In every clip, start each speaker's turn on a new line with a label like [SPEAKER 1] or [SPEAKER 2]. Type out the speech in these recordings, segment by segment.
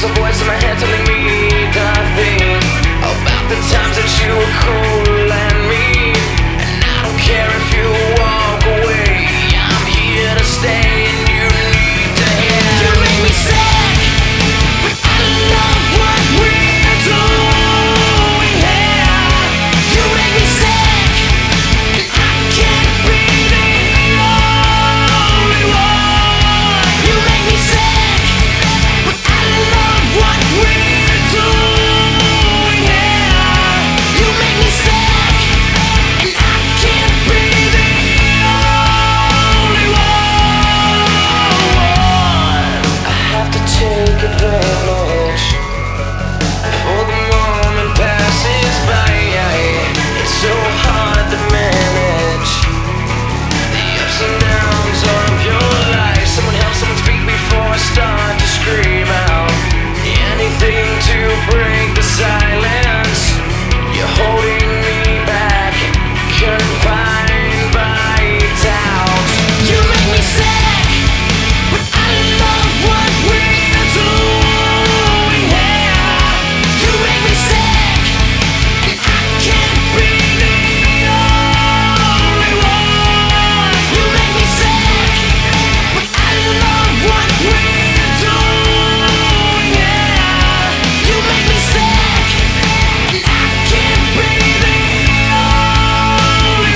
[SPEAKER 1] a voice in my head telling me nothing about the times that you were cool and mean. And I don't care if you walk away, I'm here to stay and you need to hear. You make me sick, but I love what we're doing here. You make me sick, and I can't be the only one. You make me sick, but I love what we're doing here. You make me sick, and I can't be the only one. I have to take advantage before the moment passes by. It's so hard to manage the ups and downs of your life. Someone help, someone speak before I start to scream out. Anything to break the silence. You're holding me back, confined by doubt. You make me sick, but I love what we're doing here. You make me sick, and I can't be the only one. You make me sick, but I love what we're doing here. You make me sick, and I can't be the only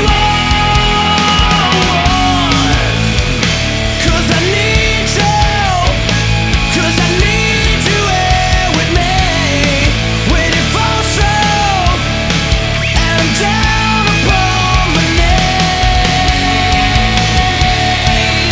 [SPEAKER 1] one. 'Cause I need you, 'cause I need you here with me. When it falls through, and I'm down upon my knees.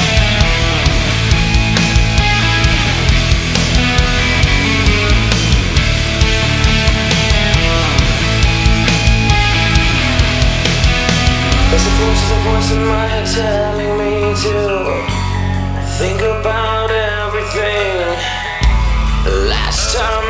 [SPEAKER 1] There's a voice in my head telling me to think about everything. Last time